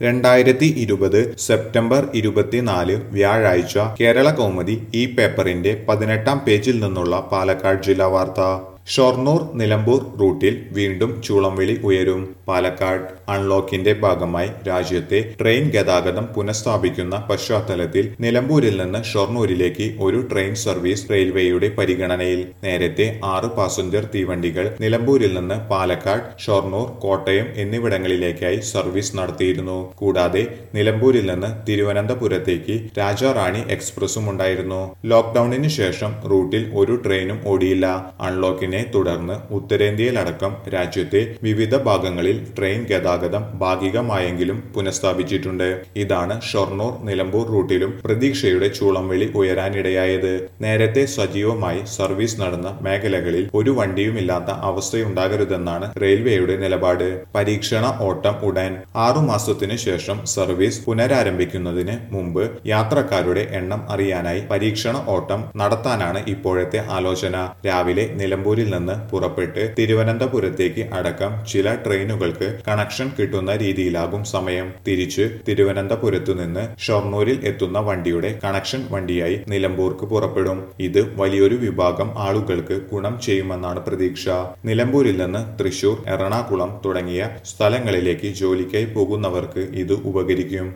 2020 September 24 വ്യാഴാഴ്ച കേരള കൗമുദി ഈ പേപ്പറിന്റെ 18-ാം പേജിൽ നിന്നുള്ള പാലക്കാട് ജില്ലാ വാർത്ത. ഷൊർണൂർ നിലമ്പൂർ റൂട്ടിൽ വീണ്ടും ചൂളംവിളി ഉയരും. പാലക്കാട് അൺലോക്കിന്റെ ഭാഗമായി രാജ്യത്തെ ട്രെയിൻ ഗതാഗതം പുനഃസ്ഥാപിക്കുന്ന പശ്ചാത്തലത്തിൽ നിലമ്പൂരിൽ നിന്ന് ഷൊർണൂരിലേക്ക് ഒരു ട്രെയിൻ സർവീസ് റെയിൽവേയുടെ പരിഗണനയിൽ. നേരത്തെ 6 പാസഞ്ചർ തീവണ്ടികൾ നിലമ്പൂരിൽ നിന്ന് പാലക്കാട്, ഷൊർണൂർ, കോട്ടയം എന്നിവിടങ്ങളിലേക്കായി സർവീസ് നടത്തിയിരുന്നു. കൂടാതെ നിലമ്പൂരിൽ നിന്ന് തിരുവനന്തപുരത്തേക്ക് രാജാറാണി എക്സ്പ്രസും ഉണ്ടായിരുന്നു. ലോക്ഡൌണിന് ശേഷം റൂട്ടിൽ ഒരു ട്രെയിനും ഓടിയില്ല. അൺലോക്കിനെ തുടർന്ന് ഉത്തരേന്ത്യയിലടക്കം രാജ്യത്തെ വിവിധ ഭാഗങ്ങളിൽ ട്രെയിൻ ഗതാഗതം ഭാഗികമായെങ്കിലും പുനഃസ്ഥാപിച്ചിട്ടുണ്ട്. ഇതാണ് ഷൊർണൂർ നിലമ്പൂർ റൂട്ടിലും പ്രതീക്ഷയുടെ ചൂളംവിളി ഉയരാനിടയായത്. നേരത്തെ സജീവമായി സർവീസ് നടന്ന മേഖലകളിൽ ഒരു വണ്ടിയുമില്ലാത്ത അവസ്ഥയുണ്ടാകരുതെന്നാണ് റെയിൽവേയുടെ നിലപാട്. പരീക്ഷണ ഓട്ടം ഉടൻ. 6 മാസത്തിനു ശേഷം സർവീസ് പുനരാരംഭിക്കുന്നതിന് മുമ്പ് യാത്രക്കാരുടെ എണ്ണം അറിയാനായി പരീക്ഷണ ഓട്ടം നടത്താനാണ് ഇപ്പോഴത്തെ ആലോചന. രാവിലെ നിലമ്പൂരിൽ നിന്ന് പുറപ്പെട്ട് തിരുവനന്തപുരത്തേക്ക് അടക്കം ചില ട്രെയിനുകൾക്ക് കണക്ഷൻ കിട്ടുന്ന രീതിയിലാകും സമയം. തിരിച്ച് തിരുവനന്തപുരത്തു നിന്ന് ഷൊർണൂരിൽ എത്തുന്ന വണ്ടിയുടെ കണക്ഷൻ വണ്ടിയായി നിലമ്പൂർക്ക് പുറപ്പെടും. ഇത് വലിയൊരു വിഭാഗം ആളുകൾക്ക് ഗുണം ചെയ്യുമെന്നാണ് പ്രതീക്ഷ. നിലമ്പൂരിൽ നിന്ന് തൃശൂർ, എറണാകുളം തുടങ്ങിയ സ്ഥലങ്ങളിലേക്ക് ജോലിക്കായി പോകുന്നവർക്ക് ഇത് ഉപകരിക്കും.